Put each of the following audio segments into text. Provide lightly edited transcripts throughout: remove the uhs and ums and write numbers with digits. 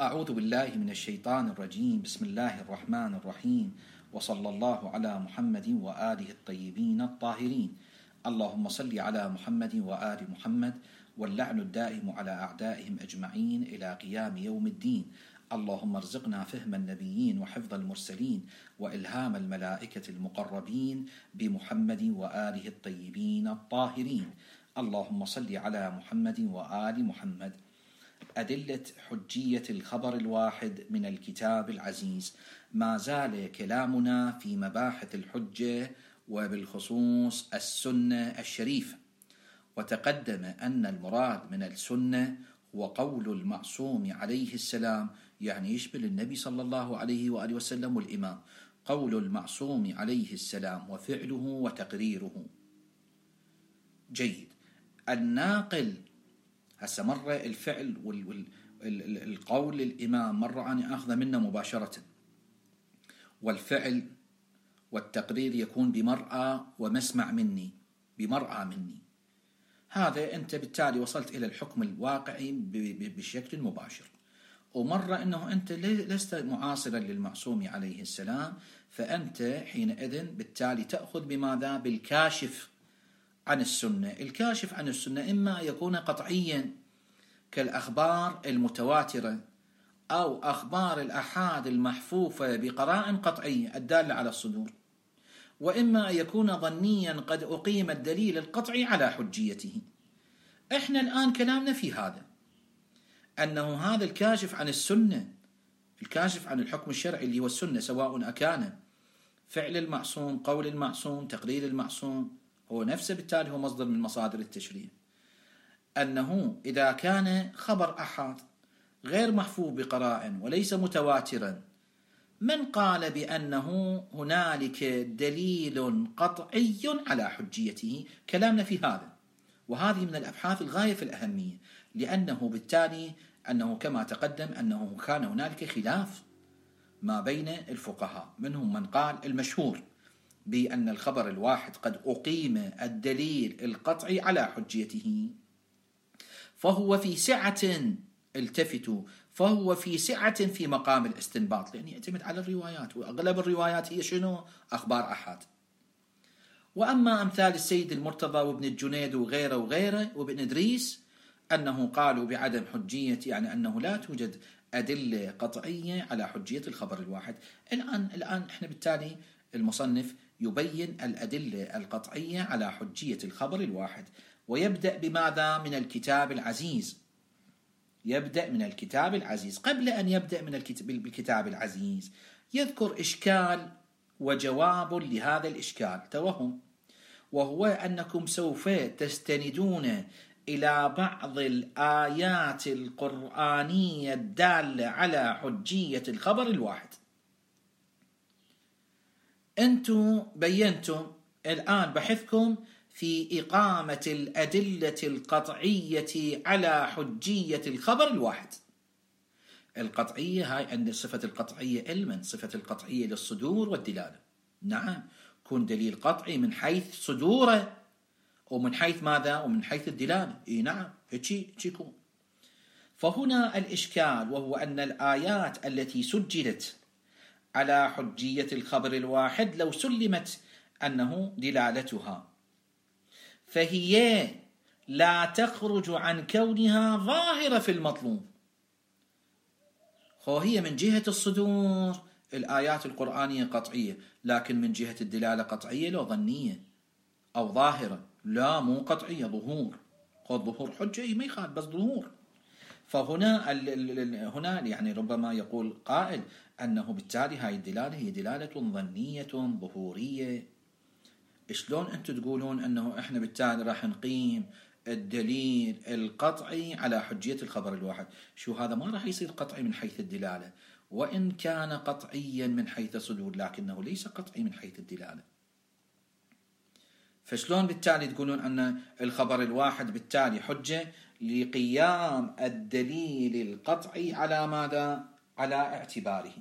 أعوذ بالله من الشيطان الرجيم. بسم الله الرحمن الرحيم، وصلى الله على محمد وآله الطيبين الطاهرين. اللهم صل على محمد وآل محمد، واللعن الدائم على أعدائهم أجمعين إلى قيام يوم الدين. اللهم ارزقنا فهم النبيين وحفظ المرسلين وإلهام الملائكة المقربين بمحمد وآله الطيبين الطاهرين. اللهم صل على محمد وآل محمد. أدلة حجية الخبر الواحد من الكتاب العزيز. ما زال كلامنا في مباحث الحجة وبالخصوص السنة الشريفة، وتقدم أن المراد من السنة هو قول المعصوم عليه السلام، يعني يشمل النبي صلى الله عليه وآله وسلم والإمام. قول المعصوم عليه السلام وفعله وتقريره. جيد. الناقل هسه مرة الفعل والقول للإمام، مرة أنا أخذ منه مباشرة، والفعل والتقرير يكون بمرأة ومسمع مني، بمرأة مني. هذا أنت بالتالي وصلت إلى الحكم الواقعي بشكل مباشر. ومرة أنه أنت لست معاصرا للمعصوم عليه السلام، فأنت حينئذ بالتالي تأخذ بماذا؟ بالكاشف عن السنة. الكاشف عن السنة إما يكون قطعيا كالأخبار المتواترة أو أخبار الأحاد المحفوفة بقرائن قطعية الدالة على الصدور، وإما يكون ظنيا قد أقيم الدليل القطعي على حجيته. إحنا الآن كلامنا في هذا، أنه هذا الكاشف عن السنة، الكاشف عن الحكم الشرعي اللي هو السنة، سواء أكان فعل المعصوم، قول المعصوم، تقرير المعصوم، هو نفسه بالتالي هو مصدر من مصادر التشريع. أنه إذا كان خبر أحاد غير محفوظ بقرائن وليس متواترا، من قال بأنه هنالك دليل قطعي على حجيته؟ كلامنا في هذا، وهذه من الأبحاث الغاية في الأهمية، لأنه بالتالي أنه كما تقدم أنه كان هنالك خلاف ما بين الفقهاء، منهم من قال المشهور بأن الخبر الواحد قد أقيم الدليل القطعي على حجيته، فهو في سعة، التفتوا، فهو في سعة في مقام الاستنباط، لأنه يعتمد على الروايات، وأغلب الروايات هي شنو؟ أخبار أحاد. وأما أمثال السيد المرتضى وابن الجنيد وغيره وابن إدريس، أنه قالوا بعدم حجية، يعني أنه لا توجد أدلة قطعية على حجية الخبر الواحد. الآن إحنا بالتالي المصنف يبين الأدلة القطعية على حجية الخبر الواحد، ويبدأ بماذا؟ من الكتاب العزيز. يبدأ من الكتاب العزيز. قبل أن يبدأ بالكتاب العزيز يذكر إشكال وجواب لهذا الإشكال، توهم، وهو أنكم سوف تستندون إلى بعض الآيات القرآنية الدالة على حجية الخبر الواحد. أنتم بينتم الآن بحثكم في إقامة الأدلة القطعية على حجية الخبر الواحد. القطعية هاي عند صفة القطعية علما، صفة القطعية للصدور والدلالة. نعم، كون دليل قطعي من حيث صدوره ومن حيث ماذا؟ ومن حيث الدلالة. نعم، هيك يكون. فهنا الإشكال وهو أن الآيات التي سجلت على حجية الخبر الواحد لو سلمت أنه دلالتها، فهي لا تخرج عن كونها ظاهرة في المطلوب. هي من جهة الصدور الآيات القرآنية قطعية، لكن من جهة الدلالة قطعية لو ظنية أو ظاهرة، لا مو قطعية، ظهور. ظهور حجة ما يخالف، بس ظهور. فهنا هنا يعني ربما يقول قائل أنه بالتالي هاي الدلالة هي دلالة ظنية ظهورية. شلون أنتم تقولون أنه إحنا بالتالي راح نقيم الدليل القطعي على حجية الخبر الواحد؟ شو هذا؟ ما راح يصير قطعي من حيث الدلالة، وإن كان قطعيا من حيث الصدور، لكنه ليس قطعي من حيث الدلالة. فشلون بالتالي تقولون أن الخبر الواحد بالتالي حجة لقيام الدليل القطعي على ماذا؟ على اعتباره.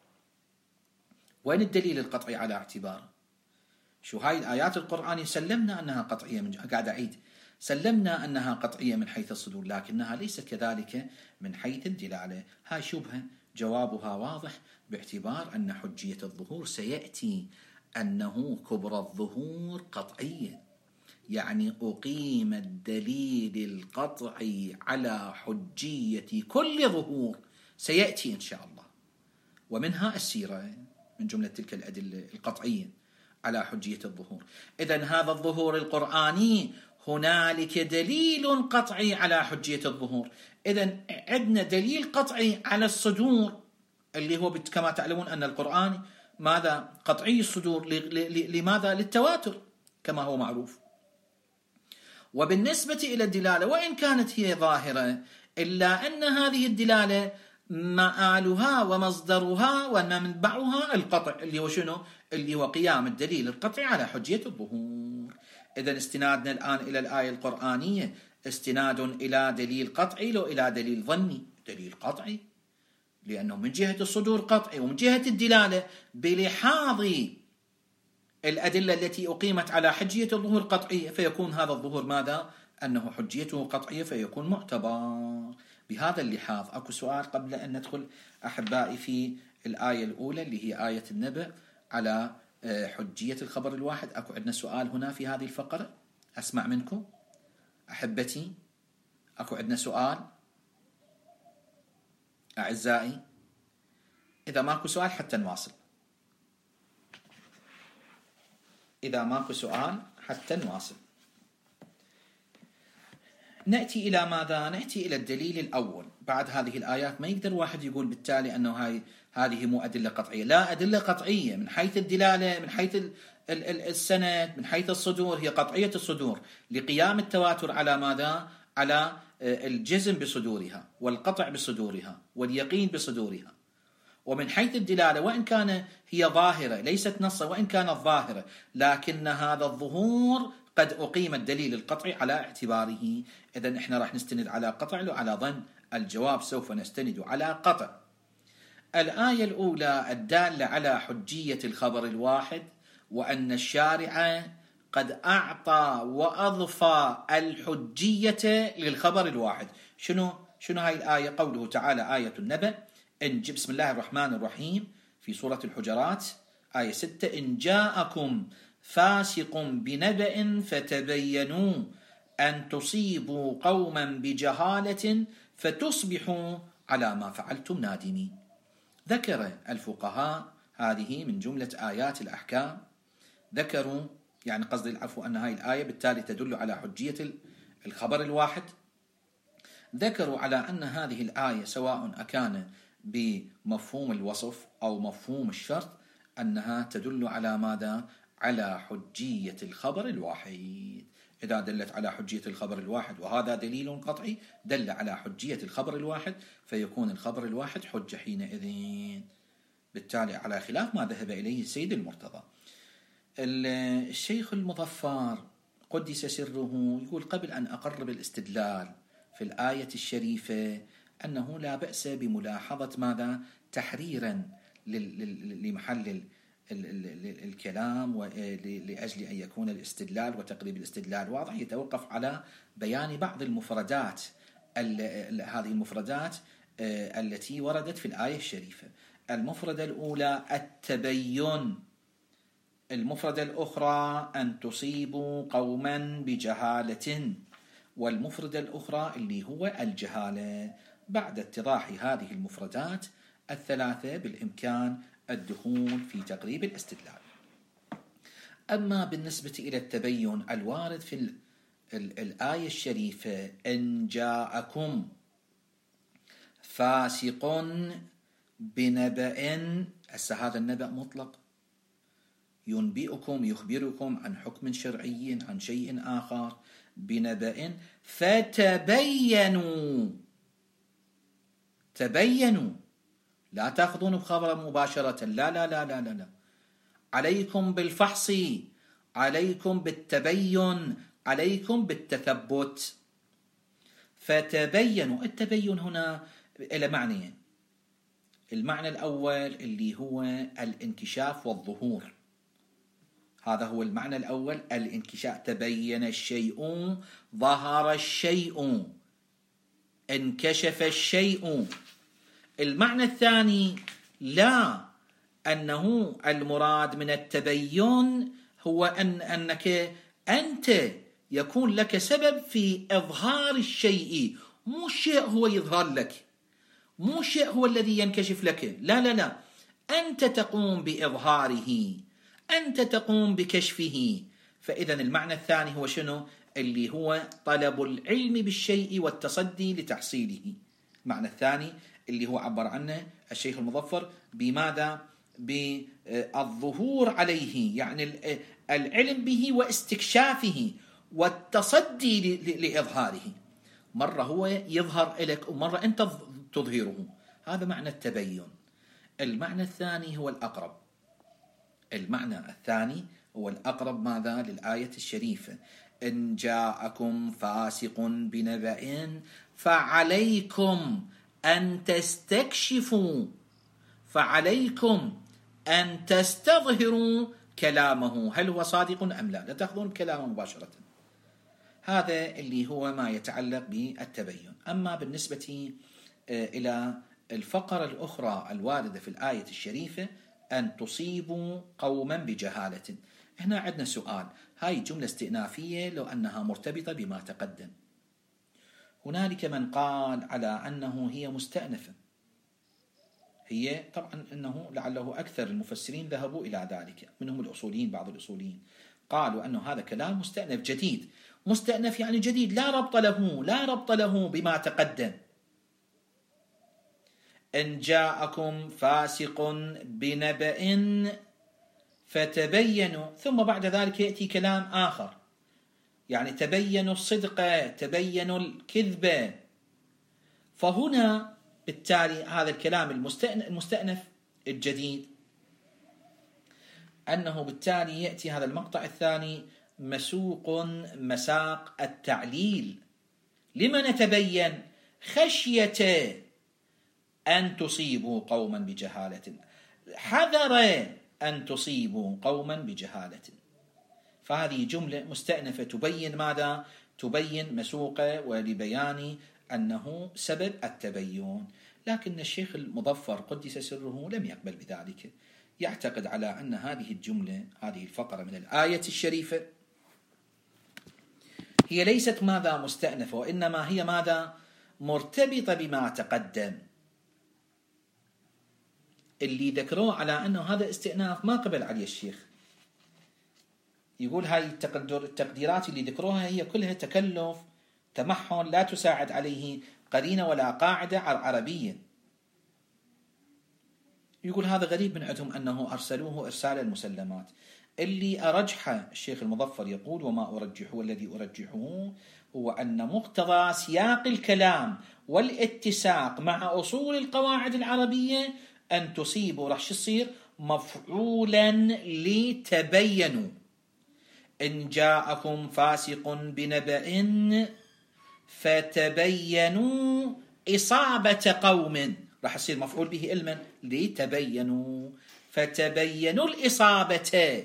وين الدليل القطعي على اعتباره؟ شو هاي الآيات القرآنية سلمنا أنها قطعية، قاعد أعيد، سلمنا أنها قطعية من حيث الصدور، لكنها ليست كذلك من حيث الدلالة. هاي شبهة جوابها واضح، باعتبار أن حجية الظهور سيأتي أنه كبرى الظهور قطعية، يعني أقيم الدليل القطعي على حجية كل ظهور، سيأتي إن شاء الله. ومنها السيرة من جملة تلك الأدلة القطعية على حجية الظهور. إذن هذا الظهور القرآني هنالك دليل قطعي على حجية الظهور. إذن عندنا دليل قطعي على الصدور، اللي هو كما تعلمون أن القرآن ماذا؟ قطعي الصدور. لماذا؟ للتواتر كما هو معروف. وبالنسبة إلى الدلالة وإن كانت هي ظاهرة، إلا أن هذه الدلالة مآلها ومصدرها ومنبعها القطع، اللي هو شنو؟ اللي هو قيام الدليل القطعي على حجية الظهور. إذن استنادنا الآن إلى الآية القرآنية استناد إلى دليل قطعي لو إلى دليل ظني؟ دليل قطعي، لأنه من جهة الصدور قطعي، ومن جهة الدلالة بلحاظ الأدلة التي أقيمت على حجية الظهور قطعية، فيكون هذا الظهور ماذا؟ أنه حجيته قطعية، فيكون معتبر. بهذا اللحاظ أكو سؤال قبل أن ندخل أحبائي في الآية الأولى اللي هي آية النبأ على حجية الخبر الواحد. أكو عندنا سؤال هنا في هذه الفقرة، أسمع منكم أحبتي. أكو عندنا سؤال أعزائي؟ إذا ماكو سؤال حتى نواصل، إذا ماكو سؤال حتى نواصل. نأتي إلى ماذا؟ نأتي إلى الدليل الأول. بعد هذه الآيات ما يقدر واحد يقول بالتالي أنه هذه مو أدلة قطعية. لا، أدلة قطعية من حيث الدلالة، من حيث السند، من حيث الصدور، هي قطعية الصدور لقيام التواتر على ماذا؟ على الجزم بصدورها والقطع بصدورها واليقين بصدورها. ومن حيث الدلالة وإن كان هي ظاهرة ليست نصا، وإن كانت ظاهرة، لكن هذا الظهور قد أقيم الدليل القطعي على اعتباره. إذن إحنا راح نستند على قطع أو على ظن؟ الجواب سوف نستند على قطع. الآية الأولى الدالة على حجية الخبر الواحد، وأن الشارع قد أعطى وأضفى الحجية للخبر الواحد. شنو هاي الآية؟ قوله تعالى آية النبأ، بسم الله الرحمن الرحيم في سورة الحجرات آية 6: إن جاءكم فاسق بنبأ فتبينوا أن تصيبوا قوما بجهالة فتصبحوا على ما فعلتم نادمين. ذكر الفقهاء هذه من جملة آيات الأحكام، ذكروا يعني قصد العفو أن هذه الآية بالتالي تدل على حجية الخبر الواحد. ذكروا على أن هذه الآية سواء أكان بمفهوم الوصف أو مفهوم الشرط، أنها تدل على ماذا؟ على حجية الخبر الواحد. إذا دلت على حجية الخبر الواحد وهذا دليل قطعي دل على حجية الخبر الواحد، فيكون الخبر الواحد حجة حينئذ، بالتالي على خلاف ما ذهب إليه السيد المرتضى. الشيخ المظفر قدس سره يقول قبل أن أقرب الاستدلال في الآية الشريفة أنه لا بأس بملاحظة ماذا؟ تحريرا لمحل الكلام، ولأجل أن يكون الاستدلال وتقريب الاستدلال واضح، يتوقف على بيان بعض المفردات، هذه المفردات التي وردت في الآية الشريفة. المفردة الأولى التبين، المفردة الأخرى أن تصيبوا قوما بجهالة، والمفردة الأخرى اللي هو الجهالة. بعد اتضاح هذه المفردات الثلاثة بالإمكان الدخول في تقريب الاستدلال. أما بالنسبة إلى التبين الوارد في الآية الشريفة إن جاءكم فاسق بنبأ، هذا النبأ مطلق ينبئكم يخبركم عن حكم شرعي عن شيء آخر بنبأ فتبينوا. تبينوا، لا تأخذون بخبر مباشرة، لا لا لا لا لا، عليكم بالفحص، عليكم بالتبين، عليكم بالتثبت. فتبينوا. التبين هنا إلى معنيين. المعنى الأول اللي هو الانكشاف والظهور، هذا هو المعنى الأول، الانكشاف. تبين الشيء، ظهر الشيء، انكشف الشيء. المعنى الثاني لا، أنه المراد من التبين هو أنك أنت يكون لك سبب في إظهار الشيء، مو الشيء هو يظهر لك، مو الشيء هو الذي ينكشف لك، لا لا لا، أنت تقوم بإظهاره، أنت تقوم بكشفه. فإذا المعنى الثاني هو شنو؟ اللي هو طلب العلم بالشيء والتصدي لتحصيله. المعنى الثاني اللي هو عبر عنه الشيخ المظفر بماذا؟ بالظهور عليه، يعني العلم به واستكشافه والتصدي لإظهاره. مرة هو يظهر لك ومرة أنت تظهره، هذا معنى التبين. المعنى الثاني هو الأقرب، المعنى الثاني هو الأقرب ماذا؟ للآية الشريفة: إن جاءكم فاسق بنبأ فعليكم أن تستكشفوا، فعليكم أن تستظهروا كلامه هل هو صادق أم لا، لا تأخذون بكلامه مباشرة. هذا اللي هو ما يتعلق بالتبين. أما بالنسبة إلى الفقرة الأخرى الواردة في الآية الشريفة: أن تصيبوا قوما بجهالة، هنا عندنا سؤال. هاي جملة استئنافية لو أنها مرتبطة بما تقدم. هنالك من قال على أنه هي مستأنفة، هي طبعا أنه لعله أكثر المفسرين ذهبوا إلى ذلك، منهم الأصوليين، بعض الأصوليين قالوا أنه هذا كلام مستأنف جديد. مستأنف يعني جديد، لا ربط له بما تقدم. إن جاءكم فاسق بنبأ فتبينوا، ثم بعد ذلك يأتي كلام آخر، يعني تبينوا الصدق، تبينوا الكذب. فهنا بالتالي هذا الكلام المستأنف الجديد، أنه بالتالي يأتي هذا المقطع الثاني مسوق مساق التعليل. لما نتبين؟ خشية أن تصيبوا قوما بجهالة، حذر أن تصيبوا قوما بجهالة. فهذه جملة مستأنفة تبين ماذا؟ تبين مسوقة ولبيان أنه سبب التبين. لكن الشيخ المظفر قدس سره لم يقبل بذلك، يعتقد على أن هذه الجملة، هذه الفقرة من الآية الشريفة هي ليست ماذا؟ مستأنفة، وإنما هي ماذا؟ مرتبطة بما تقدم. اللي ذكروه على أنه هذا استئناف ما قبل عليه الشيخ، يقول هاي التقديرات اللي ذكروها هي كلها تكلف تمحن، لا تساعد عليه قرينة ولا قاعدة عربية. يقول هذا غريب من عندهم أنه أرسلوه إرسال المسلمات. اللي أرجحه الشيخ المظفر يقول: وما أرجحه، والذي أرجحه هو أن مقتضى سياق الكلام والاتساق مع أصول القواعد العربية أن تصيبوا، راح يصير مفعولا لتبينوا. إن جاءكم فاسق بنبأ فتبينوا إصابة قوم، راح يصير مفعول به علما لتبينوا، فتبينوا الإصابة.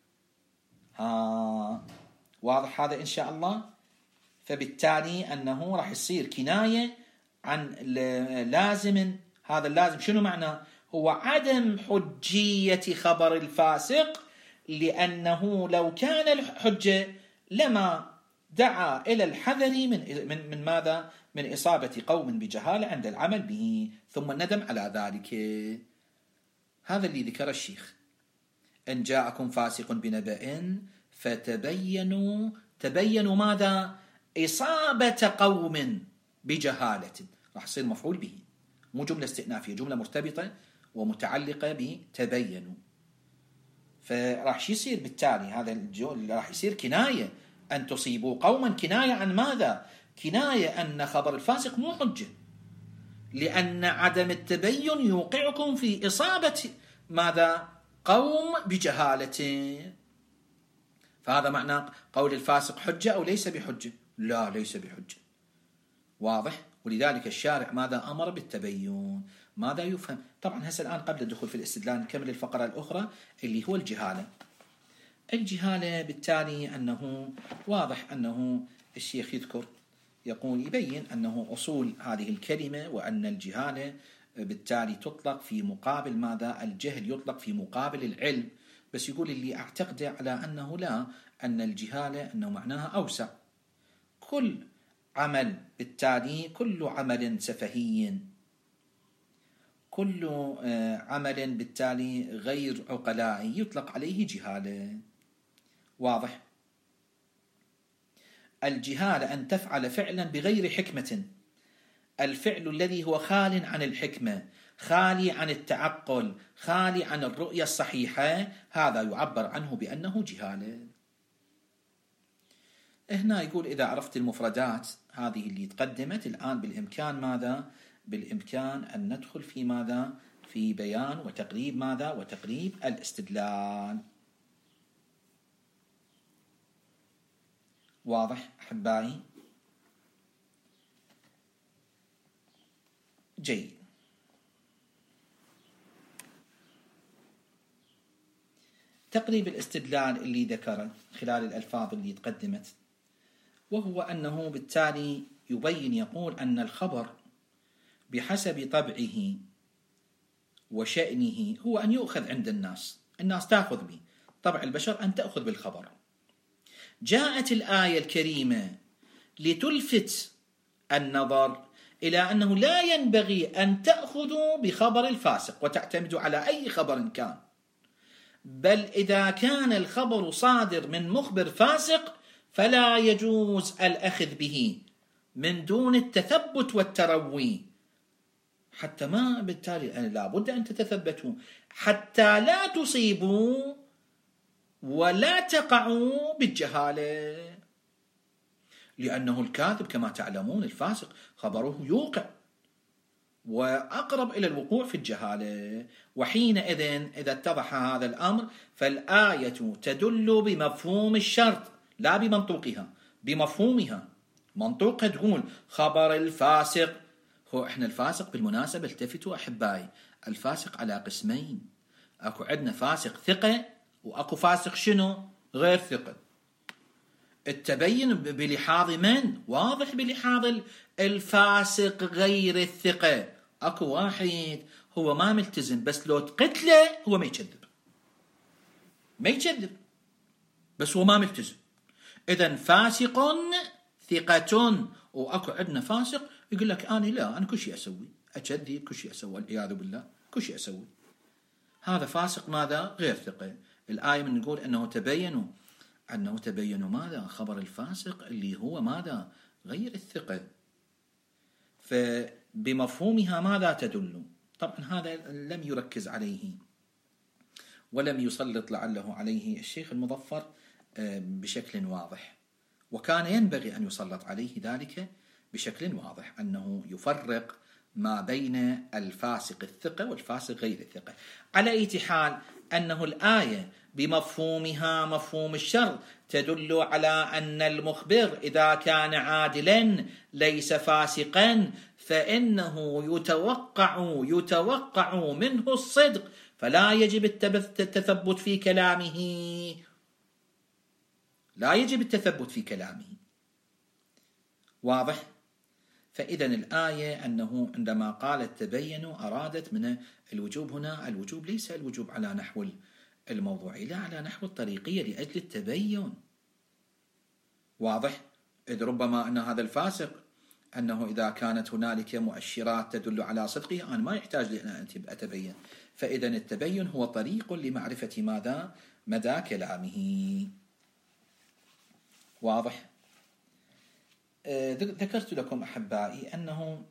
واضح هذا إن شاء الله. فبالتالي أنه راح يصير كناية عن لازم. هذا اللازم شنو معناه؟ هو عدم حجية خبر الفاسق، لأنه لو كان الحجة لما دعا إلى الحذر من ماذا؟ من إصابة قوم بجهالة عند العمل به ثم الندم على ذلك. هذا اللي ذكر الشيخ: إن جاءكم فاسق بنبأ فتبينوا، تبينوا ماذا؟ إصابة قوم بجهالة، راح يصير مفعول به، مو جملة استئنافية، جملة مرتبطة ومتعلقة بتبينوا. فراح يصير بالتالي هذا راح يصير كناية، أن تصيبوا قوما، كناية عن ماذا؟ كناية أن خبر الفاسق مو حجة، لأن عدم التبين يوقعكم في إصابة ماذا؟ قوم بجهالة. فهذا معنى قول الفاسق حجة أو ليس بحجة؟ لا، ليس بحجة. واضح؟ ولذلك الشارع ماذا؟ أمر بالتبين. ماذا يفهم؟ طبعا هسه الآن قبل الدخول في الاستدلال نكمل الفقرة الأخرى اللي هو الجهالة. الجهالة بالتالي أنه واضح أنه الشيخ يذكر يقول يبين أنه أصول هذه الكلمة وأن الجهالة بالتالي تطلق في مقابل ماذا؟ الجهل يطلق في مقابل العلم، بس يقول اللي أعتقد على أنه لا، أن الجهالة أنه معناها أوسع. كل عمل بالتالي كل عمل سفهي، كل عمل بالتالي غير عقلائي يطلق عليه جهالة. واضح؟ الجهالة أن تفعل فعلا بغير حكمة، الفعل الذي هو خال عن الحكمة، خالي عن التعقل، خالي عن الرؤية الصحيحة، هذا يعبر عنه بأنه جهالة. هنا يقول إذا عرفت المفردات هذه اللي تقدمت الآن بالإمكان ماذا؟ بالإمكان أن ندخل في ماذا؟ في بيان وتقريب ماذا؟ وتقريب الاستدلال. واضح أحبائي؟ جيد. تقريب الاستدلال اللي ذكره خلال الألفاظ اللي تقدمت، وهو أنه بالتالي يبين يقول أن الخبر بحسب طبعه وشأنه هو أن يؤخذ عند الناس تأخذ به، طبع البشر أن تأخذ بالخبر. جاءت الآية الكريمة لتلفت النظر إلى أنه لا ينبغي أن تأخذوا بخبر الفاسق وتعتمدوا على أي خبر كان، بل إذا كان الخبر صادر من مخبر فاسق فلا يجوز الأخذ به من دون التثبت والتروي، حتى ما بالتالي لا بد أن تتثبتوا حتى لا تصيبوا ولا تقعوا بالجهالة، لأنه الكاذب كما تعلمون الفاسق خبره يوقع وأقرب إلى الوقوع في الجهالة. وحينئذ إذا اتضح هذا الأمر فالآية تدل بمفهوم الشرط لا بمنطوقها، بمفهومها. منطوقها تقول خبر الفاسق، هو إحنا الفاسق بالمناسبة التفتوا أحبائي، الفاسق على قسمين، أكو عندنا فاسق ثقة وأكو فاسق شنو؟ غير ثقة. التبين بلحاظ من؟ واضح بلحاظ الفاسق غير الثقة. أكو واحد هو ما ملتزم بس لو تقتله هو ما يكذب بس هو ما ملتزم. إذن فاسق ثقة. وأكو عندنا فاسق يقول لك أنا كل شيء أسوي، أكذب كل شيء أسوي، والعياذ بالله كل شيء أسوي. هذا فاسق ماذا؟ غير ثقة. الآية من نقول أنه تبينوا ماذا؟ خبر الفاسق اللي هو ماذا؟ غير الثقة. فبمفهومها ماذا تدل؟ طبعا هذا لم يركز عليه ولم يسلط لعله عليه الشيخ المظفر بشكل واضح، وكان ينبغي أن يسلط عليه ذلك بشكل واضح، أنه يفرق ما بين الفاسق الثقة والفاسق غير الثقة. على أي حال أنه الآية بمفهومها مفهوم الشرط تدل على أن المخبر إذا كان عادلا ليس فاسقا فإنه يتوقع منه الصدق، فلا يجب التثبت في كلامه، لا يجب التثبت في كلامه. واضح؟ فإذا الآية أنه عندما قالت تبينوا أرادت من الوجوب هنا، الوجوب ليس الوجوب على نحو الموضوعي، لا على نحو الطريقية لأجل التبين. واضح؟ إذ ربما أن هذا الفاسق أنه إذا كانت هنالك مؤشرات تدل على صدقه أنا ما يحتاج لي أن أتبين، فإذا التبين هو طريق لمعرفة ماذا؟ مدى كلامه. واضح؟ ذكرت لكم أحبائي أنه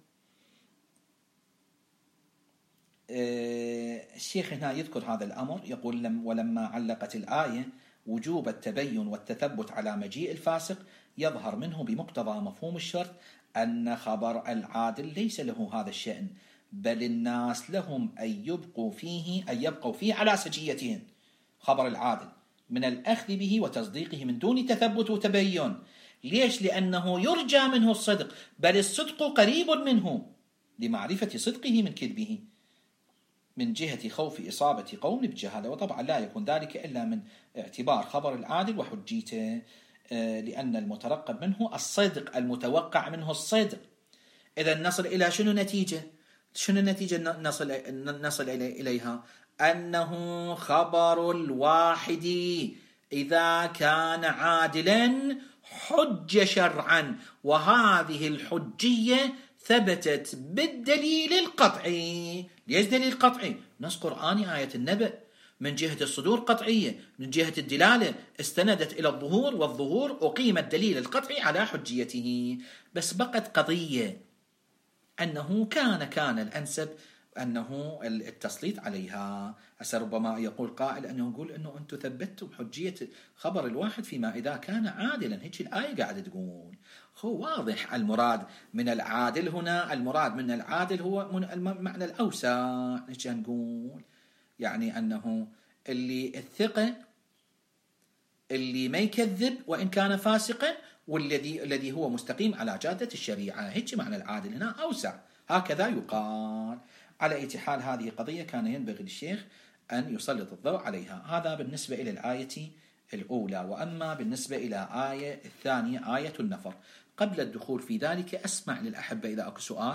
الشيخ هنا يذكر هذا الأمر، يقول ولما علقت الآية وجوب التبين والتثبت على مجيء الفاسق يظهر منه بمقتضى مفهوم الشرط أن خبر العادل ليس له هذا الشأن، بل الناس لهم أن يبقوا فيه على سجيتهم، خبر العادل، من الأخذ به وتصديقه من دون تثبت وتبين. ليش؟ لأنه يرجى منه الصدق، بل الصدق قريب منه لمعرفة صدقه من كذبه. من جهة خوف إصابة قوم بجهالة، وطبعا لا يكون ذلك إلا من اعتبار خبر العادل وحجيته، لأن المترقب منه الصدق، المتوقع منه الصدق. إذا نصل إلى شنو نتيجة؟ شنو النتيجة نصل إليها؟ أنه خبر الواحد إذا كان عادلا حجة شرعا، وهذه الحجية ثبتت بالدليل القطعي. ليش دليل قطعي؟ نص قرآني، آية النبأ، من جهة الصدور قطعية، من جهة الدلالة استندت إلى الظهور، والظهور أقيم الدليل القطعي على حجيته. بس بقت قضية أنه كان الأنسب أنه التسليط عليها. هسه ربما يقول قائل أنه يقول أنه أنتم ثبتتم حجية خبر الواحد فيما إذا كان عادلا، هيك الآية قاعدة تقول. هو واضح المراد من العادل هنا، المراد من العادل هو من المعنى الأوسع. هيك نقول يعني أنه اللي الثقة، اللي ما يكذب وإن كان فاسقا، والذي هو مستقيم على جادة الشريعة. هيك معنى العادل هنا أوسع، هكذا يقال. على أي حال هذه قضية كان ينبغي للشيخ أن يسلط الضوء عليها. هذا بالنسبة إلى الآية الأولى. وأما بالنسبة إلى آية الثانية، آية النفر، قبل الدخول في ذلك أسمع للأحبة إذا أكو سؤال.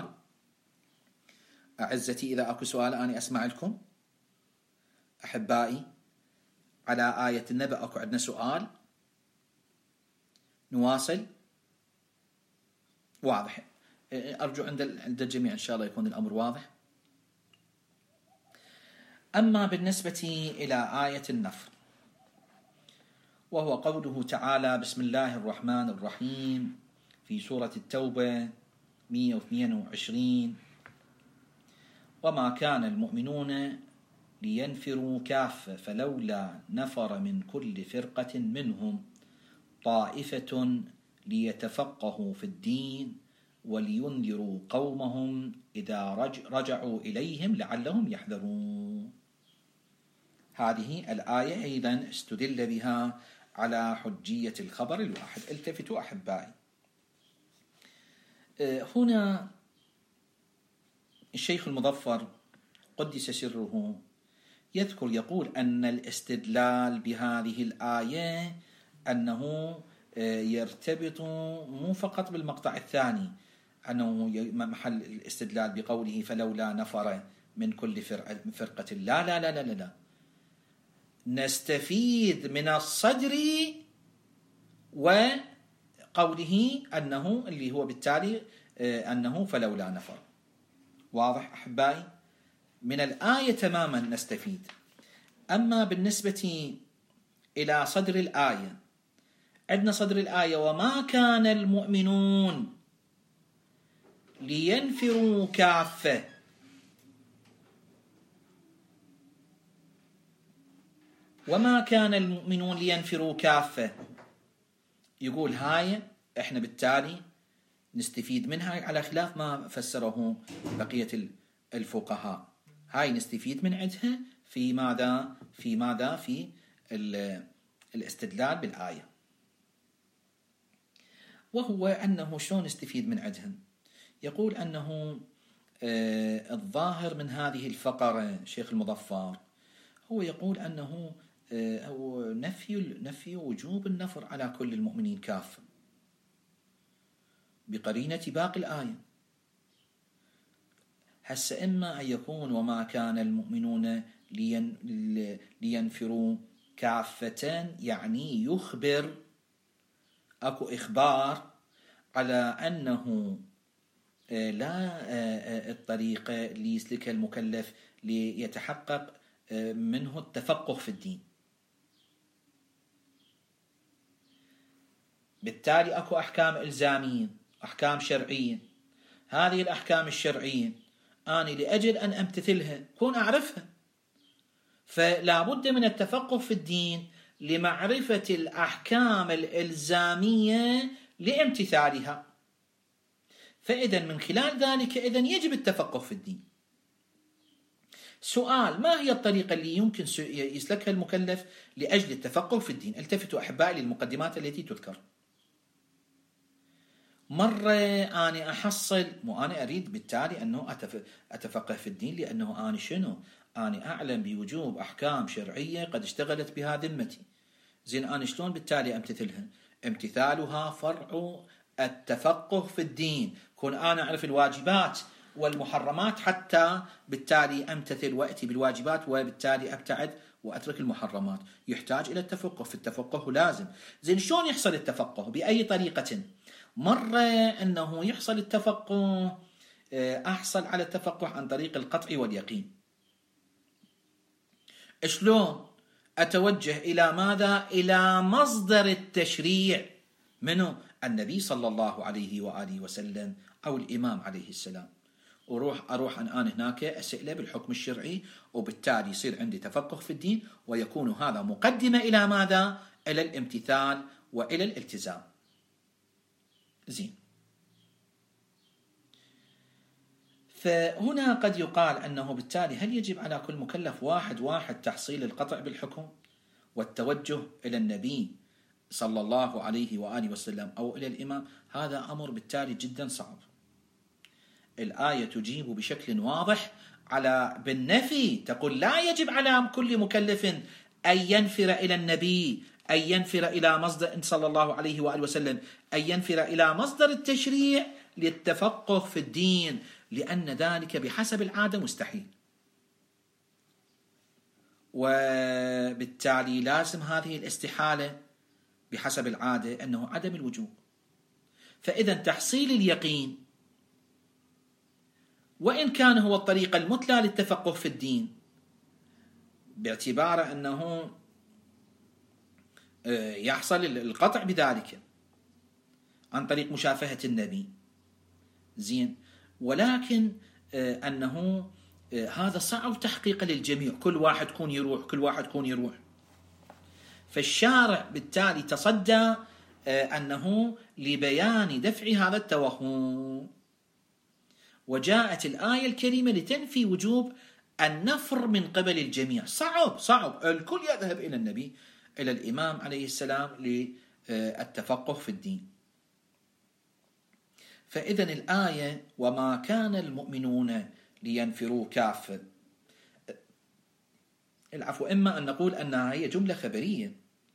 أعزتي إذا أكو سؤال أنا أسمع لكم. أحبائي على آية النبأ أكو عندنا سؤال؟ نواصل؟ واضح. أرجو عند الجميع إن شاء الله يكون الأمر واضح. أما بالنسبة إلى آية النفر، وهو قوله تعالى: بسم الله الرحمن الرحيم، في سورة التوبة 122: وما كان المؤمنون لينفروا كافة فلولا نفر من كل فرقة منهم طائفة ليتفقهوا في الدين ولينذروا قومهم إذا رجعوا إليهم لعلهم يحذرون. هذه الآية أيضا استدل بها على حجية الخبر الواحد. التفتوا أحبائي، هنا الشيخ المظفر قدس سره يذكر، يقول أن الاستدلال بهذه الآية أنه يرتبط مو فقط بالمقطع الثاني، أنه محل الاستدلال بقوله فلولا نفر من كل فرقة. لا لا لا لا لا، نستفيد من الصدر وقوله أنه اللي هو بالتالي أنه فلولا نفر. واضح أحبائي؟ من الآية تماما نستفيد. أما بالنسبة إلى صدر الآية، عندنا صدر الآية: وما كان المؤمنون لينفروا كافة. وما كان المؤمنون لينفروا كافة، يقول هاي احنا بالتالي نستفيد منها على خلاف ما فسره بقية الفقهاء. هاي نستفيد من عندها في ماذا؟ في الاستدلال بالآية. وهو أنه شلون نستفيد من عندهم؟ يقول أنه الظاهر من هذه الفقرة شيخ المظفر هو يقول أنه هو نفي وجوب النفر على كل المؤمنين كافة بقرينة باقي الآية. هسه إما أن يكون وما كان المؤمنون لينفروا كافة، يعني يخبر، أكو إخبار على أنه لا الطريقة اللي يسلكها المكلف ليتحقق منه التفقه في الدين. بالتالي أكو أحكام إلزامية، أحكام شرعية. هذه الأحكام الشرعية أنا لأجل أن أمتثلها كون أعرفها، فلا بد من التفقه في الدين لمعرفة الأحكام الإلزامية لامتثالها. فإذا من خلال ذلك إذن يجب التفقه في الدين. سؤال: ما هي الطريقة اللي يمكن يسلكها المكلف لأجل التفقه في الدين؟ التفتوا أحبائي للمقدمات التي تذكر. مرة أنا أحصل، مو أنا أريد بالتالي أنه أتفقه في الدين، لأنه أنا شنو؟ أنا أعلم بوجوب أحكام شرعية قد اشتغلت بها ذمتي. زين أنا شلون بالتالي أمتثلها؟ امتثالها فرع التفقه في الدين، كون أنا أعرف الواجبات والمحرمات حتى بالتالي أمتثل وأتي بالواجبات، وبالتالي أبتعد وأترك المحرمات. يحتاج إلى التفقه، في التفقه لازم. زين شلون يحصل التفقه؟ بأي طريقة؟ مرة أنه يحصل التفقه، أحصل على التفقه عن طريق القطع واليقين. شلون؟ أتوجه إلى ماذا؟ إلى مصدر التشريع، منه النبي صلى الله عليه وآله وسلم أو الإمام عليه السلام، أروح أنا هناك أسئله بالحكم الشرعي، وبالتالي يصير عندي تفقه في الدين، ويكون هذا مقدمة إلى ماذا؟ إلى الامتثال وإلى الالتزام. زين، فهنا قد يقال أنه بالتالي هل يجب على كل مكلف واحد تحصيل القطع بالحكم والتوجه إلى النبي صلى الله عليه وآله وسلم أو إلى الإمام؟ هذا أمر بالتالي جدا صعب. الآية تجيب بشكل واضح على بالنفي، تقول لا يجب على كل مكلف أن ينفر إلى النبي، أن ينفر إلى مصدر صلى الله عليه وآله وسلم، أن ينفر إلى مصدر التشريع للتفقه في الدين، لأن ذلك بحسب العادة مستحيل، وبالتالي لازم هذه الاستحالة بحسب العادة أنه عدم الوجوب. فإذا تحصيل اليقين وإن كان هو الطريقة المثلى للتفقه في الدين، باعتبار أنه يحصل القطع بذلك عن طريق مشافهة النبي، زين، ولكن أنه هذا صعب تحقيقه للجميع، كل واحد كون يروح. فالشارع بالتالي تصدى أنه لبيان دفع هذا التوهم، وجاءت الآية الكريمة لتنفي وجوب النفر من قبل الجميع. صعب الكل يذهب إلى النبي، إلى الإمام عليه السلام للتفقه في الدين. فإذا الآية وما كان المؤمنون لينفروا كافة، العفو، إما أن نقول أنها هي جملة خبرية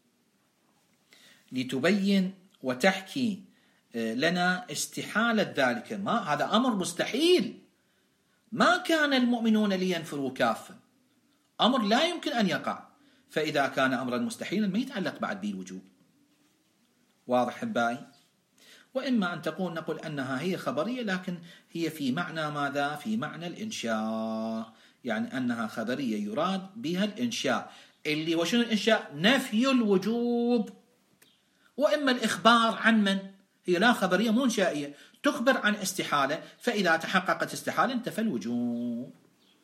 لتبين وتحكي لنا استحالة ذلك، ما هذا أمر مستحيل. ما كان المؤمنون لينفروا كافة، أمر لا يمكن أن يقع، فإذا كان أمرا مستحيلا ما يتعلق بعد به الوجوب. واضح حباي؟ وإما أن نقول أنها هي خبرية، لكن هي في معنى ماذا؟ في معنى الإنشاء، يعني أنها خبرية يراد بها الإنشاء، اللي وشنو الإنشاء؟ نفي الوجوب. وإما الإخبار عن من؟ هي لا خبرية مو إنشائية، تخبر عن استحالة، فإذا تحققت استحالة انتفى الوجوب.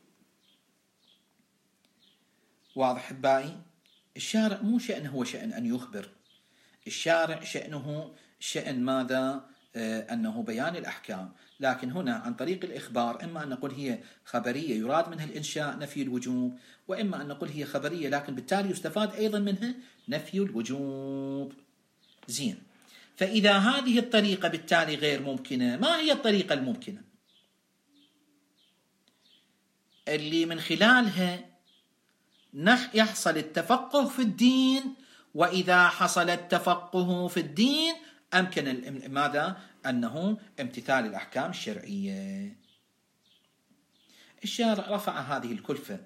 واضح حبائي؟ الشارع مو شأنه هو شأن أن يخبر، الشارع شأنه شأن ماذا؟ أنه بيان الأحكام. لكن هنا عن طريق الإخبار، إما أن نقول هي خبرية يراد منها الإنشاء نفي الوجوب، وإما أن نقول هي خبرية لكن بالتالي يستفاد أيضا منها نفي الوجوب. زين، فإذا هذه الطريقة بالتالي غير ممكنة، ما هي الطريقة الممكنة اللي من خلالها يحصل التفقه في الدين؟ وإذا حصل التفقه في الدين أمكن ماذا؟ أنه امتثال الأحكام الشرعية. الشارع رفع هذه الكلفة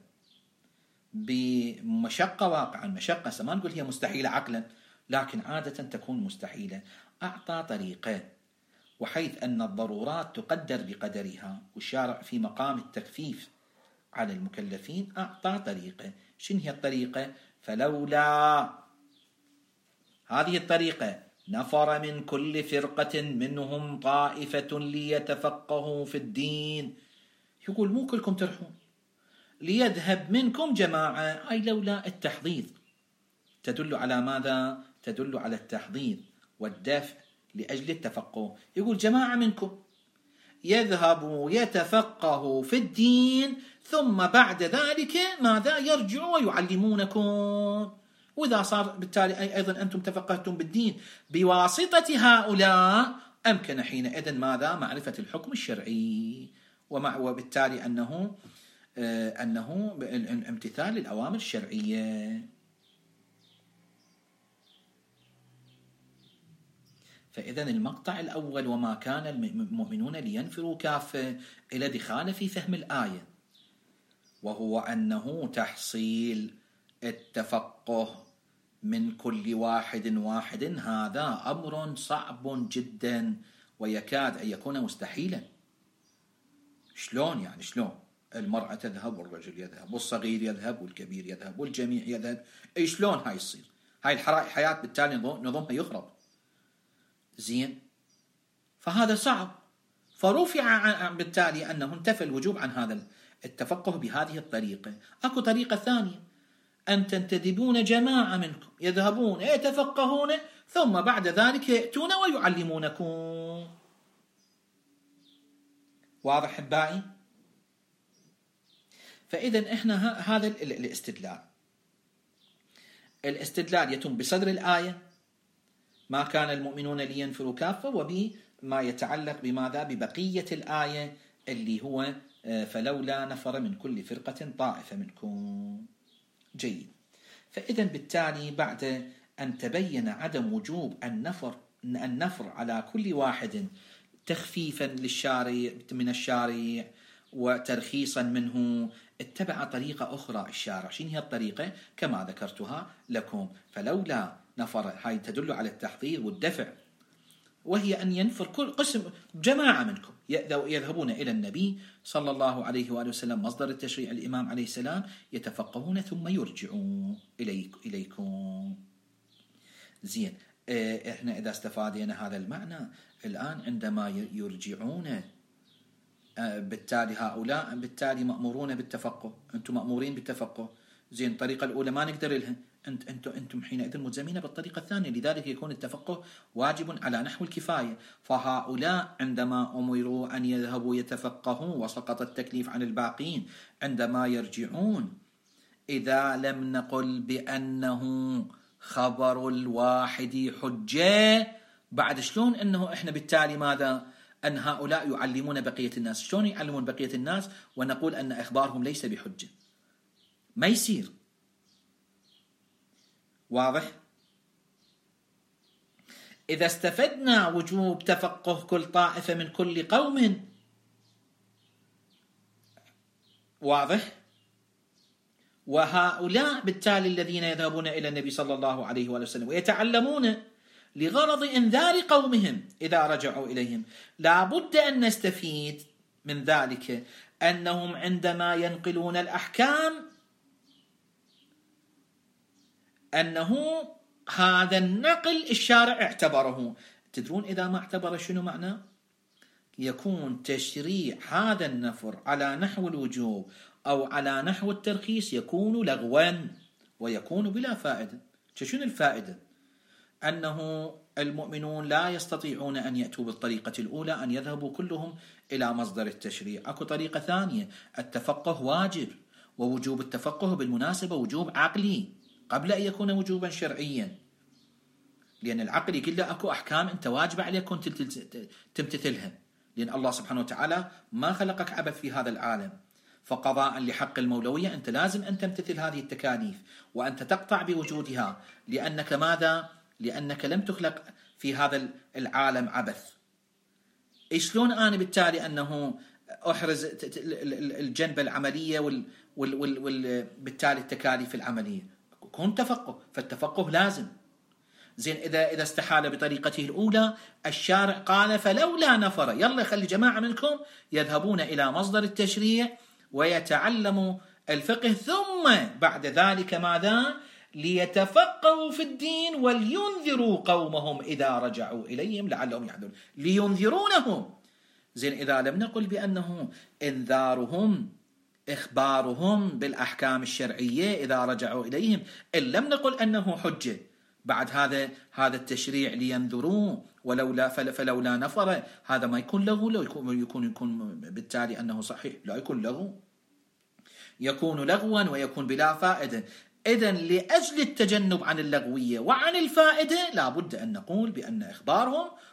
بمشقة واقعا، مشقة ما نقول هي مستحيلة عقلا، لكن عادة تكون مستحيلة. أعطى طريقة، وحيث أن الضرورات تقدر بقدرها، والشارع في مقام التخفيف على المكلفين أعطى طريقة. شنو هي الطريقة؟ فلولا هذه الطريقة نفر من كل فرقة منهم طائفة ليتفقهوا في الدين. يقول مو كلكم ترحون، ليذهب منكم جماعة، أي لولا التحضيض تدل على ماذا؟ تدل على التحضيض والدفع لأجل التفقه. يقول جماعة منكم يذهبوا يتفقهوا في الدين، ثم بعد ذلك ماذا؟ يرجعوا ويعلمونكم. وإذا صار بالتالي أيضا أنتم تفقهتم بالدين بواسطة هؤلاء، أمكن حينئذ ماذا؟ معرفة الحكم الشرعي، وبالتالي أنه امتثال الأوامر الشرعية. فإذا المقطع الأول: وما كان المؤمنون لينفروا كافة، إلى دخال في فهم الآية، وهو أنه تحصيل التفقه من كل واحد هذا أمر صعب جدا، ويكاد أن يكون مستحيلا. شلون يعني؟ شلون المرأة تذهب والرجل يذهب والصغير يذهب والكبير يذهب والجميع يذهب؟ شلون هاي يصير؟ هاي الحياة بالتالي نظامها يخرب. زين، فهذا صعب. فرفع بالتالي أنه انتفى الوجوب عن هذا التفقه بهذه الطريقة. أكو طريقة ثانية: أن تنتدبون جماعة منكم يذهبون يتفقهون، ثم بعد ذلك يأتون ويعلمونكم. واضح أحبائي؟ فإذا إحنا هذا الاستدلال يتم بصدر الآية: ما كان المؤمنون لينفروا كافة، وبما يتعلق بماذا؟ ببقية الآية اللي هو فلولا نفر من كل فرقة طائفة منكم. جيد. فإذا بالتالي بعد أن تبين عدم وجوب النفر على كل واحد تخفيفا للشارع من الشارع وترخيصا منه، اتبع طريقة أخرى الشارع. شنو هي الطريقة؟ كما ذكرتها لكم: فلولا نفر، هاي تدل على التحضير والدفع، وهي أن ينفر كل قسم جماعة منكم يذهبون إلى النبي صلى الله عليه وآله وسلم مصدر التشريع الإمام عليه السلام، يتفقهون ثم يرجعون إليكم. زين، إحنا إذا استفادنا هذا المعنى الآن عندما يرجعون، بالتالي هؤلاء بالتالي مأمورون بالتفقه، أنتم مأمورين بالتفقه. زين، الطريقة الأولى ما نقدر لها، أنتم حينئذ ملزمين بالطريقة الثانية، لذلك يكون التفقه واجب على نحو الكفاية. فهؤلاء عندما أمروا أن يذهبوا يتفقهوا وسقط التكليف عن الباقين، عندما يرجعون، إذا لم نقل بأنه خبر الواحد حجة، بعد شلون أنه إحنا بالتالي ماذا؟ أن هؤلاء يعلمون بقية الناس. شلون يعلمون بقية الناس ونقول أن إخبارهم ليس بحجة؟ ما يصير. واضح؟ إذا استفدنا وجوب تفقه كل طائفة من كل قوم، واضح؟ وهؤلاء بالتالي الذين يذهبون إلى النبي صلى الله عليه وسلم ويتعلمون لغرض إنذار قومهم إذا رجعوا إليهم، لا بد أن نستفيد من ذلك أنهم عندما ينقلون الأحكام أنه هذا النقل الشارع اعتبره. تدرون إذا ما اعتبر شنو معناه؟ يكون تشريع هذا النفر على نحو الوجوب أو على نحو الترخيص يكون لغوا ويكون بلا فائدة. شنو الفائدة؟ أنه المؤمنون لا يستطيعون أن يأتوا بالطريقة الأولى، أن يذهبوا كلهم إلى مصدر التشريع. أكو طريقة ثانية، التفقه واجب، ووجوب التفقه بالمناسبة وجوب عقلي قبل أن يكون وجوبا شرعيا، لأن العقل يقول له أكو أحكام أنت واجب عليك تمتثلها، لأن الله سبحانه وتعالى ما خلقك عبث في هذا العالم، فقضاء لحق المولوية أنت لازم أن تمتثل هذه التكاليف وأنت تقطع بوجودها، لأنك ماذا؟ لأنك لم تخلق في هذا العالم عبث. شلون أنا بالتالي أنه أحرز الجنبة العملية بالتالي التكاليف العملية؟ كون تفقه، فالتفقه لازم. زين، إذا استحال بطريقته الأولى، الشارع قال فلولا نفر، يلا خلي جماعة منكم يذهبون إلى مصدر التشريع ويتعلموا الفقه، ثم بعد ذلك ماذا؟ ليتفقهوا في الدين ولينذروا قومهم إذا رجعوا إليهم لعلهم يحذرون. لينذرونهم. زين، إذا لم نقل بأنه إنذارهم إخبارهم بالأحكام الشرعية إذا رجعوا إليهم، إن لم نقل أنه حجة، بعد هذا التشريع لينذروا فلولا نفر، هذا ما يكون لغو، لو يكون بالتالي أنه صحيح، لا يكون لغو، يكون لغوا ويكون بلا فائدة. إذن لأجل التجنب عن اللغوية وعن الفائدة لا بد أن نقول بأن إخبارهم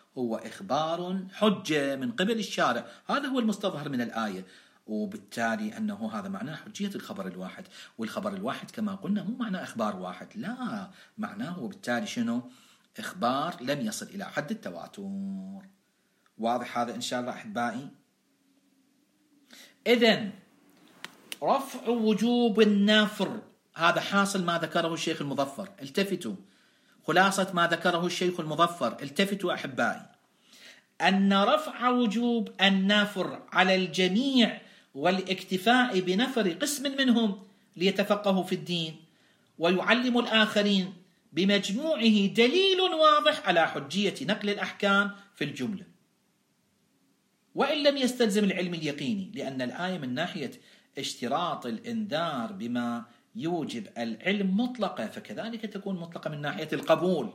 هو إخبار حجة من قبل الشارع، هذا هو المستظهر من الآية، وبالتالي أنه هذا معناه حجية الخبر الواحد. والخبر الواحد كما قلنا مو معناه إخبار واحد، لا، معناه وبالتالي شنو؟ إخبار لم يصل إلى حد التواتر. واضح هذا إن شاء الله أحبائي؟ إذن رفع وجوب النفر هذا حاصل ما ذكره الشيخ المظفر. التفتوا، خلاصة ما ذكره الشيخ المظفر، التفتوا أحبائي، أن رفع وجوب النفر على الجميع والاكتفاء بنفر قسم منهم ليتفقهوا في الدين ويعلموا الآخرين بمجموعه دليل واضح على حجية نقل الأحكام في الجملة، وإن لم يستلزم العلم اليقيني، لأن الآية من ناحية اشتراط الإنذار بما يوجب العلم مطلقة، فكذلك تكون مطلقة من ناحية القبول،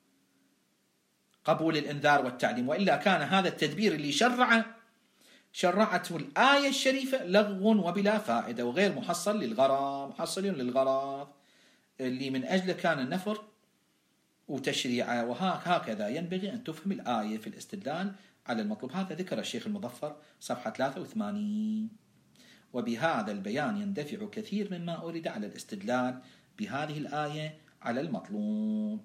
قبول الإنذار والتعليم، وإلا كان هذا التدبير اللي شرعته الآية الشريفة لغو وبلا فائدة وغير محصل للغرض اللي من أجله كان النفر وتشريعه. وهكذا ينبغي أن تفهم الآية في الاستدلال على المطلوب. هذا ذكر الشيخ المظفر صفحة 83. وبهذا البيان يندفع كثير مما أورد على الاستدلال بهذه الآية على المطلوب.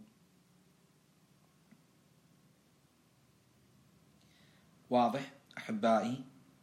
واضح أحبائي؟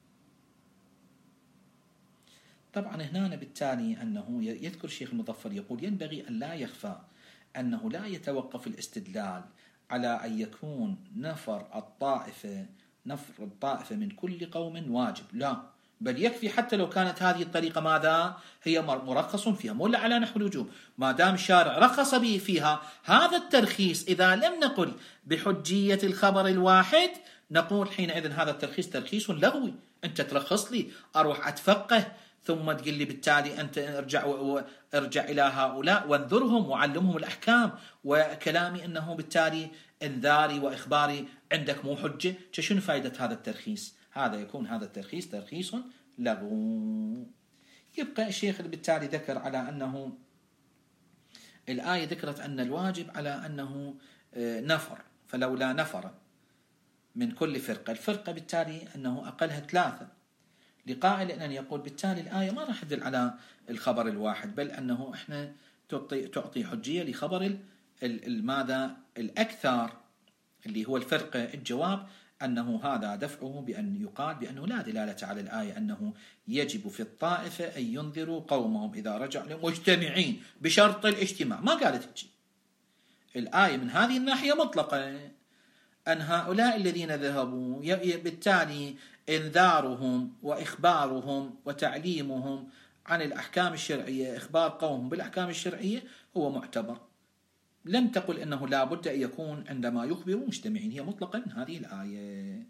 طبعا هنا بالتالي أنه يذكر الشيخ المظفر يقول ينبغي أن لا يخفى أنه لا يتوقف الاستدلال على أن يكون نفر الطائفة من كل قوم واجب، لا، بل يكفي حتى لو كانت هذه الطريقة ماذا هي مرخص فيها، مو على نحو الوجوب، ما دام الشارع رخص به فيها. هذا الترخيص إذا لم نقل بحجية الخبر الواحد نقول حينئذ هذا الترخيص ترخيص لغوي. أنت ترخص لي أروح أتفقه ثم تقول لي بالتالي أنت ارجع إلى هؤلاء وانذرهم وعلمهم الأحكام، وكلامي أنه بالتالي انذاري وإخباري عندك مو حجة، شنو فائدة هذا الترخيص؟ هذا يكون هذا الترخيص ترخيص لغو. يبقى الشيخ بالتالي ذكر على أنه الآية ذكرت أن الواجب على أنه نفر، فلولا نفر من كل فرقة، الفرقة بالتالي أنه أقلها 3 لقائل أن يقول بالتالي الآية ما راح تدل على الخبر الواحد، بل أنه إحنا تعطي حجية لخبر ماذا الأكثر اللي هو الفرقة. الجواب أنه هذا دفعه بأن يقال بأنه لا دلالة على الآية أنه يجب في الطائفة أن ينذروا قومهم إذا رجعوا مجتمعين بشرط الاجتماع، ما قالت هيك. الآية من هذه الناحية مطلقة، أن هؤلاء الذين ذهبوا بالتالي إنذارهم وإخبارهم وتعليمهم عن الأحكام الشرعية، إخبار قومهم بالأحكام الشرعية هو معتبر. لم تقل أنه لا بد أن يكون عندما يخبروا مجتمعين، هي مطلقا من هذه الآية.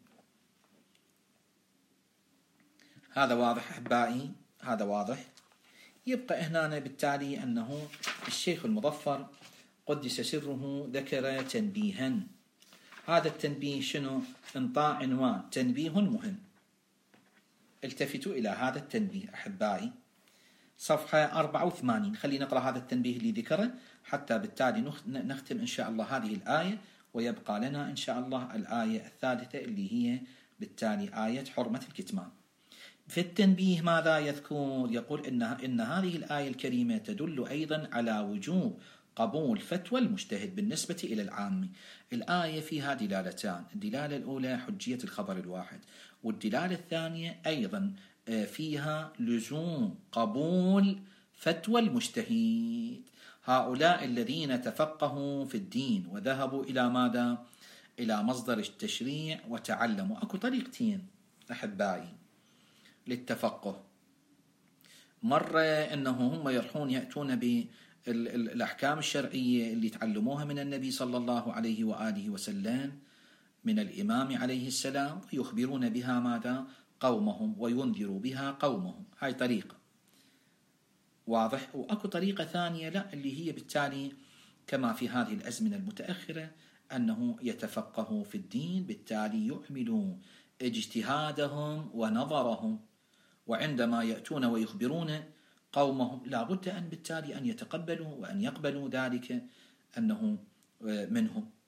هذا واضح أحبائي؟ هذا واضح. يبقى هنا بالتالي أنه الشيخ المظفر قدس سره ذكر تنبيها. هذا التنبيه شنو؟ انطاء عنوان تنبيه مهم. التفتوا إلى هذا التنبيه أحبائي، صفحة 84. خلينا نقرأ هذا التنبيه اللي ذكره حتى بالتالي نختم إن شاء الله هذه الآية، ويبقى لنا إن شاء الله الآية الثالثة اللي هي بالتالي آية حرمة الكتمان. في التنبيه ماذا يذكر؟ يقول إن هذه الآية الكريمة تدل أيضا على وجوب قبول فتوى المجتهد بالنسبة إلى العام. الآية فيها دلالتان، الدلالة الأولى حجية الخبر الواحد، والدلالة الثانية أيضا فيها لزوم قبول فتوى المجتهد. هؤلاء الذين تفقهوا في الدين وذهبوا إلى ماذا؟ إلى مصدر التشريع وتعلموا. أكو طريقتين أحبائي للتفقه. مرة أنه هم يأتون بالأحكام الشرعية اللي تعلموها من النبي صلى الله عليه وآله وسلم من الإمام عليه السلام، ويخبرون بها ماذا؟ قومهم، وينذروا بها قومهم. هاي طريقة واضح. وأكو طريقة ثانية لا، اللي هي بالتالي كما في هذه الأزمنة المتأخرة أنه يتفقهوا في الدين، بالتالي يعملوا اجتهادهم ونظرهم، وعندما يأتون ويخبرون قومهم لا بد أن بالتالي أن يتقبلوا وأن يقبلوا ذلك أنه منهم.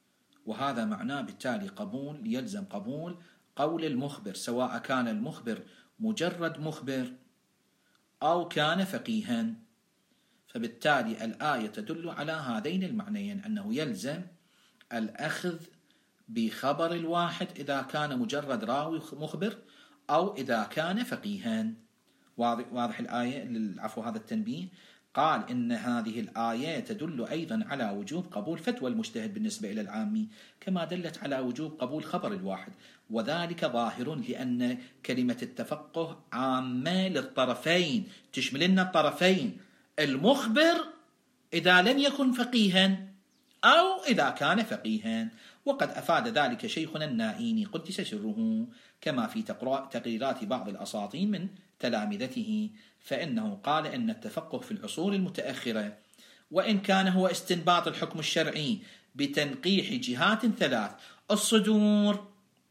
وهذا معناه بالتالي يلزم قبول قول المخبر، سواء كان المخبر مجرد مخبر أو كان فقيها. فبالتالي الآية تدل على هذين المعنيين، أنه يلزم الأخذ بخبر الواحد إذا كان مجرد راوي مخبر أو إذا كان فقيها. واضح الآية، عفوا هذا التنبيه. قال إن هذه الآية تدل أيضا على وجوب قبول فتوى المجتهد بالنسبة إلى العامي، كما دلت على وجوب قبول خبر الواحد، وذلك ظاهر لأن كلمة التفقه عامة للطرفين، تشمل لنا الطرفين، المخبر إذا لم يكن فقيها أو إذا كان فقيها. وقد أفاد ذلك شيخنا النائيني قدس سره، كما في تقريرات بعض الأساطين من تلامذته، فإنه قال إن التفقه في العصور المتأخرة وإن كان هو استنباط الحكم الشرعي بتنقيح جهات ثلاث: الصدور،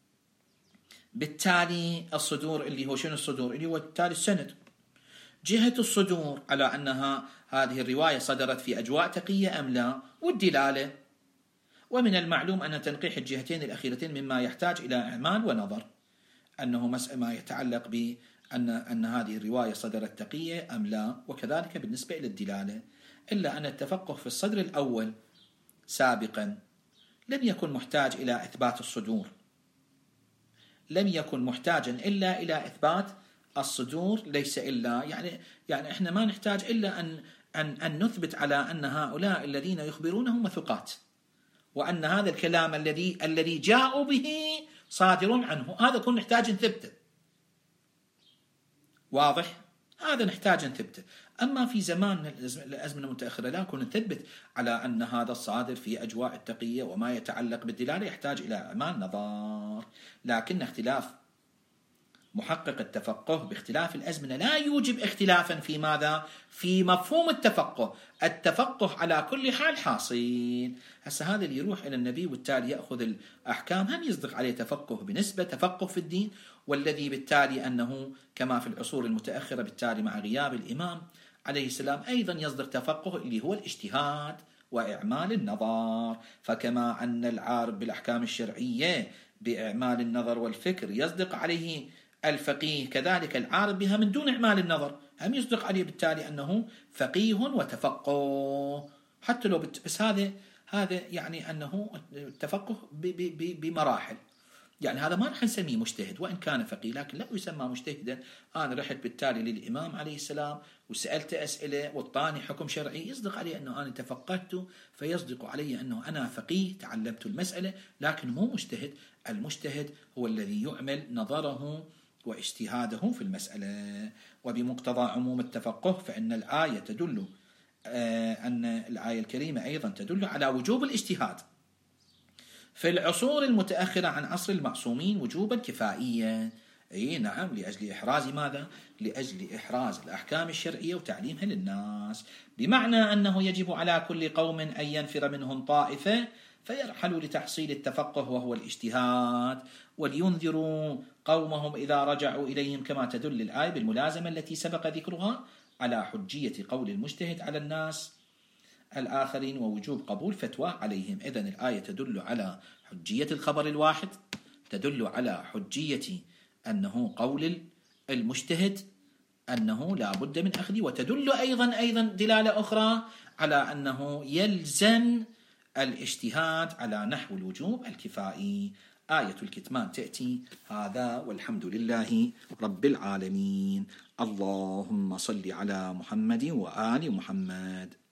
بالتالي الصدور اللي هو شنو الصدور؟ اللي هو بالتالي السند، جهة الصدور على أنها هذه الرواية صدرت في أجواء تقية أم لا، والدلالة. ومن المعلوم أن تنقيح الجهتين الأخيرتين مما يحتاج إلى إعمال ونظر، أنه ما يتعلق بأن هذه الرواية صدرت تقية أم لا، وكذلك بالنسبة إلى الدلالة. إلا أن التفقه في الصدر الأول سابقا لم يكن محتاج إلى إثبات الصدور، لم يكن محتاجا إلا إلى إثبات الصدور، ليس إلا يعني إحنا ما نحتاج إلا أن نثبت على أن هؤلاء الذين يخبرونهم ثقات، وأن هذا الكلام الذي جاءوا به صادر عنه، هذا كنا نحتاج نثبته. واضح؟ هذا نحتاج نثبته. أما في زمان الأزمنة المتأخرة لا كنا نثبت على أن هذا الصادر في أجواء التقية، وما يتعلق بالدلالة يحتاج إلى أعمال نظر. لكن اختلاف محقق التفقه باختلاف الأزمنة لا يوجب اختلافا في ماذا؟ في مفهوم التفقه. التفقه على كل حال حاصل. هسه هذا اللي يروح إلى النبي والتالي يأخذ الأحكام هم يصدق عليه تفقه بنسبة تفقه في الدين، والذي بالتالي أنه كما في العصور المتأخرة بالتالي مع غياب الإمام عليه السلام أيضا يصدق تفقه اللي هو الاجتهاد وإعمال النظر. فكما أن العارف بالأحكام الشرعية بإعمال النظر والفكر يصدق عليه الفقيه، كذلك العارف بها من دون إعمال النظر هم يصدق عليه بالتالي أنه فقيه وتفقه. حتى لو بس هذا يعني أنه التفقه بمراحل، يعني هذا ما راح نسميه مجتهد وإن كان فقيه، لكن لا يسمى مجتهدا. أنا رحت بالتالي للإمام عليه السلام وسألت أسئلة والطاني حكم شرعي، يصدق علي أنه أنا تفقهت، فيصدق علي أنه أنا فقيه تعلمت المسألة، لكن مو مجتهد. المجتهد هو الذي يعمل نظره واجتهاده في المسألة. وبمقتضى عموم التفقه فإن الآية تدل أن الآية الكريمة أيضا تدل على وجوب الاجتهاد في العصور المتأخرة عن عصر المعصومين وجوبا كفائيا. أي نعم، لأجل إحراز ماذا؟ لأجل إحراز الأحكام الشرعية وتعليمها للناس، بمعنى أنه يجب على كل قوم أن ينفر منهم طائفة فيرحلوا لتحصيل التفقه وهو الاجتهاد، ولينذروا قومهم إذا رجعوا إليهم، كما تدل الآية بالملازمة التي سبق ذكرها على حجية قول المجتهد على الناس الآخرين ووجوب قبول فتوى عليهم. إذن الآية تدل على حجية الخبر الواحد، تدل على حجية أنه قول المجتهد أنه لا بد من أخذه، وتدل أيضا دلالة أخرى على أنه يلزم الاجتهاد على نحو الوجوب الكفائي. آية الكتمان تأتي. هذا والحمد لله رب العالمين. اللهم صل على محمد وآل محمد.